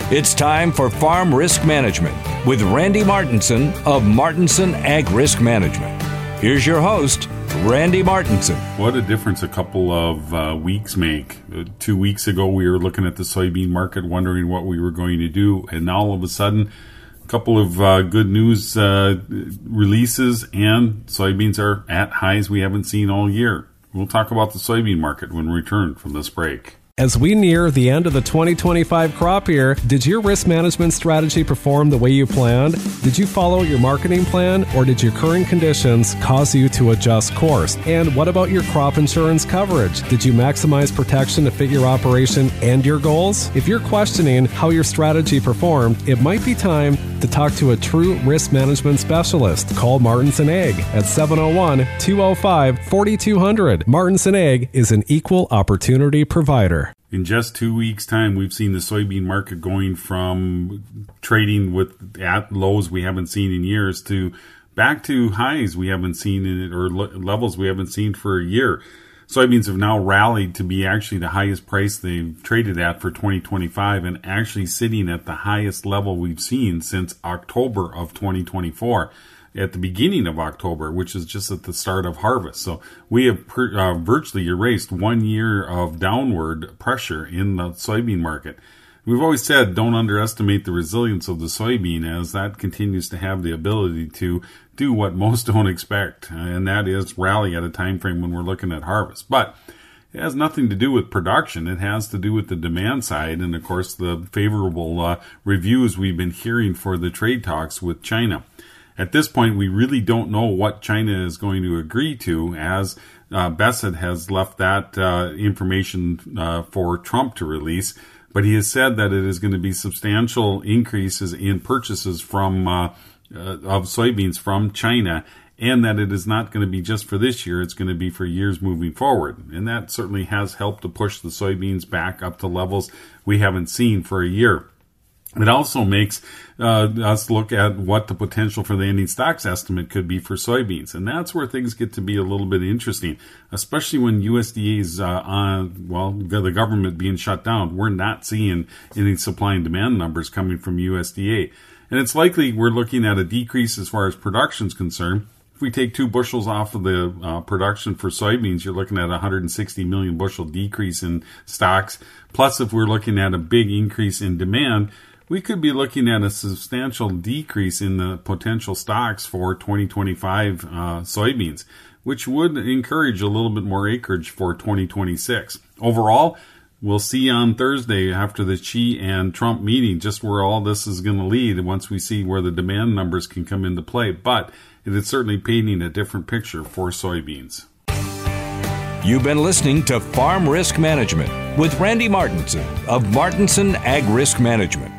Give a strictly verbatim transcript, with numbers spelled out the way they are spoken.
It's time for Farm Risk Management with Randy Martinson of Martinson Ag Risk Management. Here's your host, Randy Martinson. What a difference a couple of uh, weeks make. Uh, two weeks ago, we were looking at the soybean market, wondering what we were going to do. And now all of a sudden, a couple of uh, good news uh, releases, and soybeans are at highs we haven't seen all year. We'll talk about the soybean market when we return from this break. As we near the end of the twenty twenty-five crop year, did your risk management strategy perform the way you planned? Did you follow your marketing plan, or did your current conditions cause you to adjust course? And what about your crop insurance coverage? Did you maximize protection to fit your operation and your goals? If you're questioning how your strategy performed, it might be time to talk to a true risk management specialist. Call Martinson Ag at seven oh one, two oh five, four two zero zero. Martinson Ag is an equal opportunity provider. In just two weeks' time, we've seen the soybean market going from trading with at lows we haven't seen in years to back to highs we haven't seen in it, or levels we haven't seen for a year. Soybeans have now rallied to be actually the highest price they've traded at for twenty twenty-five, and actually sitting at the highest level we've seen since October of twenty twenty-four. At the beginning of October, which is just at the start of harvest. So we have per, uh, virtually erased one year of downward pressure in the soybean market. We've always said don't underestimate the resilience of the soybean, as that continues to have the ability to do what most don't expect, and that is rally at a time frame when we're looking at harvest. But it has nothing to do with production. It has to do with the demand side, and of course the favorable uh, reviews we've been hearing for the trade talks with China. At this point, we really don't know what China is going to agree to, as uh, Bessent has left that uh, information uh, for Trump to release. But he has said that it is going to be substantial increases in purchases from uh, uh, of soybeans from China, and that it is not going to be just for this year. It's going to be for years moving forward. And that certainly has helped to push the soybeans back up to levels we haven't seen for a year. It also makes uh, us look at what the potential for the ending stocks estimate could be for soybeans. And that's where things get to be a little bit interesting, especially when U S D A is uh, on, well, the government being shut down. We're not seeing any supply and demand numbers coming from U S D A. And it's likely we're looking at a decrease as far as production is concerned. If we take two bushels off of the uh, production for soybeans, you're looking at a one hundred sixty million bushel decrease in stocks. Plus, if we're looking at a big increase in demand, we could be looking at a substantial decrease in the potential stocks for twenty twenty-five uh, soybeans, which would encourage a little bit more acreage for twenty twenty-six. Overall, we'll see on Thursday after the Xi and Trump meeting just where all this is going to lead once we see where the demand numbers can come into play. But it is certainly painting a different picture for soybeans. You've been listening to Farm Risk Management with Randy Martinson of Martinson Ag Risk Management.